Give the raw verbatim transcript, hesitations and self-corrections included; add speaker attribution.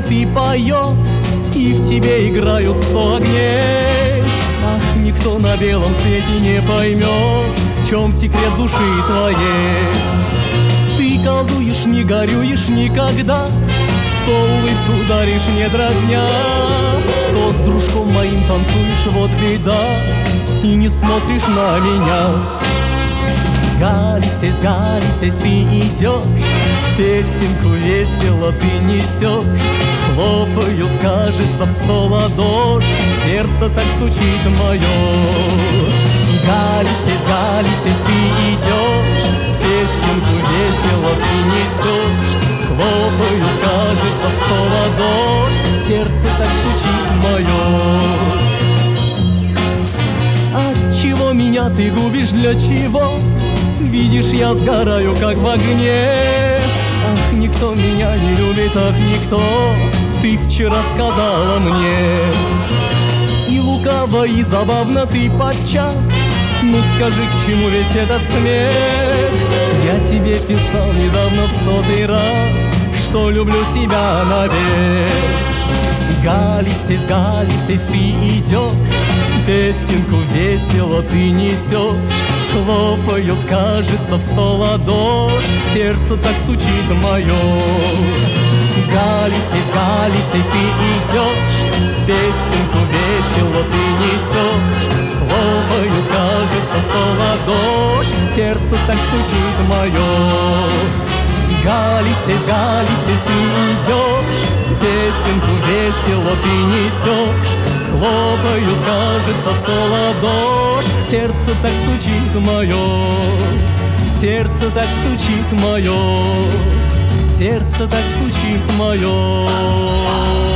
Speaker 1: ты поет, и в тебе играют сто огней. Ах, никто на белом свете не поймет, в чем секрет души твоей. Ты колдуешь, не горюешь никогда, то улыбку даришь, не дразня, то с дружком моим танцуешь, вот беда, и не смотришь на меня. Галисесь, Галисесь, ты идешь, песенку весело ты несешь. Хлопают, кажется, в сто ладошь, сердце так стучит мое. Галисесь, Галисесь, ты идешь, песенку весело ты несешь. Хлопают, кажется, в сто ладошь, сердце так стучит мое. Отчего меня ты губишь, для чего? Видишь, я сгораю, как в огне. Ах, никто меня не любит, ах, никто, ты вчера сказала мне. И лукаво, и забавно ты подчас, ну скажи, к чему весь этот смех? Я тебе писал недавно в сотый раз, что люблю тебя навек. Галисесь, Галисесь, ты идешь, песенку весело ты несешь. Хлопают, кажется, в сто ладошь, сердце так стучит мое. Галисесь, Галисесь, ты идешь, песенку весело ты несешь. Хлопают, кажется, в сто ладошь, сердце так стучит мое. Галисесь, Галисесь, ты идешь, песенку весело ты несешь. Хлопают, кажется, в сто ладошь, сердце так стучит мое. Сердце так стучит мое, сердце так стучит мое.